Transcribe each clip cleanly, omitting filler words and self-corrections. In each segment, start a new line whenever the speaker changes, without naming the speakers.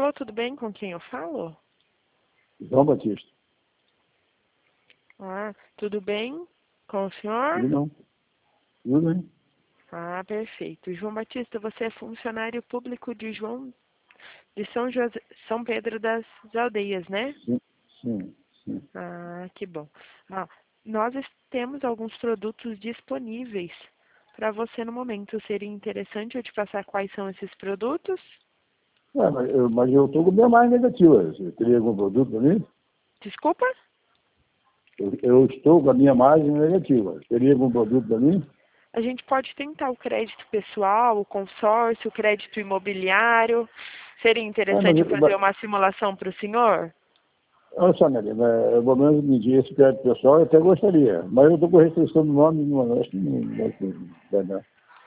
Alô, tudo bem? Com quem eu falo?
João Batista.
Ah, tudo bem com o senhor?
Tudo não? Tudo bem?
Ah, perfeito. João Batista, você é funcionário público de São Pedro das Aldeias, né?
Sim, sim, sim.
Ah, que bom. Ah, nós temos alguns produtos disponíveis para você no momento. Seria interessante eu te passar quais são esses produtos?
Mas eu estou com minha mais negativa. Você teria algum produto para mim?
Desculpa?
Eu estou com a minha margem negativa. Teria algum produto para mim?
A gente pode tentar o crédito pessoal, o consórcio, o crédito imobiliário. Seria interessante eu fazer uma simulação para o senhor?
Olha só, Nelly, eu vou menos medir esse crédito pessoal, eu até gostaria. Mas eu estou com restrição do nome, não, acho que não vai dar.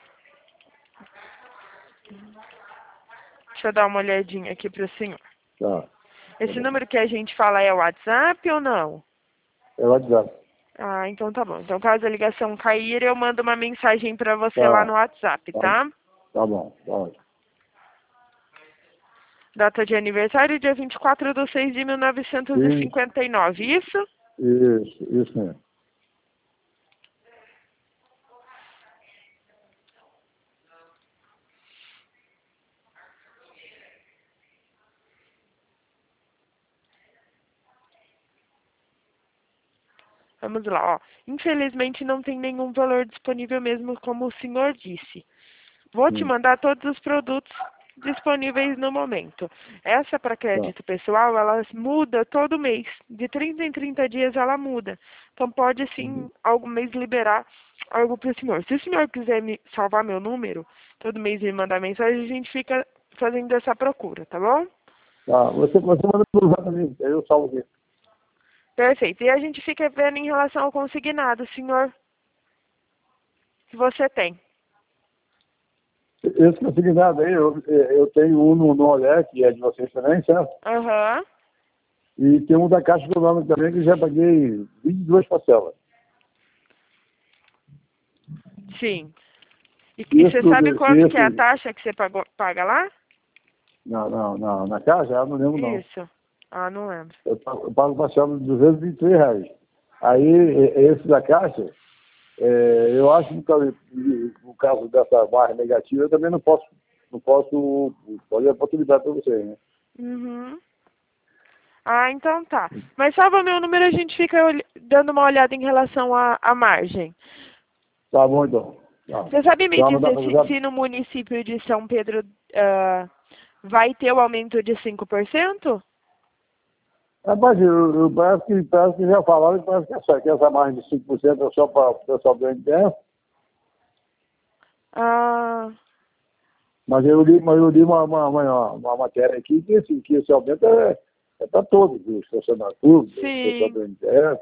Deixa eu dar uma olhadinha aqui para o senhor.
Tá.
Esse número que a gente fala é o WhatsApp ou não?
É o WhatsApp.
Ah, então tá bom. Então, caso a ligação cair, eu mando uma mensagem para você lá
Tá.
no WhatsApp, tá?
Tá bom, tá ótimo.
Data de aniversário, dia 24/6/1959, isso?
Isso mesmo.
Vamos lá, ó. Infelizmente não tem nenhum valor disponível mesmo, como o senhor disse. Vou te
Sim,
mandar todos os produtos disponíveis no momento. Essa para
tá.
crédito pessoal, ela muda todo mês. De 30 em 30 dias ela muda. Então pode sim, algum mês liberar algo para o senhor. Se o senhor quiser me salvar meu número, todo mês me mandar mensagem, a gente fica fazendo essa procura, tá bom?
Tá. Você manda para o também, aí eu salvo aqui.
Perfeito. E a gente fica vendo em relação ao consignado, senhor, que você tem.
Esse consignado aí, eu tenho um no Olé, que é de vocês também, certo?
Aham.
E tem um da Caixa Econômica também, que já paguei 22 parcelas.
Sim. E
Esse,
você sabe quanto que é a
esse,
taxa que você paga lá?
não, na Caixa, eu não lembro não.
Isso. Ah, não lembro.
Eu pago parcela de R$ 223. Aí, esse da Caixa, eu acho que no caso dessa barra negativa, eu também não posso fazer a oportunidade para vocês, né?
Uhum. Ah, então tá. Mas salva meu número, a gente fica dando uma olhada em relação à margem.
Tá bom, então. Tá.
Você sabe me
Então, mandar
dizer
para
se no município de São Pedro vai ter o aumento de 5%?
Rapaz, parece que já falaram que essa margem de 5% é só para o pessoal do NDF,
Ah,
mas eu li uma matéria aqui que esse aumento é para todos, os funcionários públicos, o pessoal
sim.
do NDF.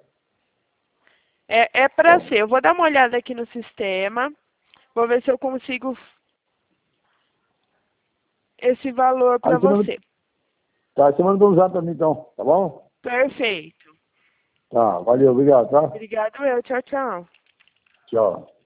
É para ser. Eu vou dar uma olhada aqui no sistema. Vou ver se eu consigo esse valor
Aí
para você.
você manda um zap para mim então, tá bom?
Perfeito.
Tá, valeu, obrigado, tá?
Obrigado, eu. Tchau, tchau.
Tchau.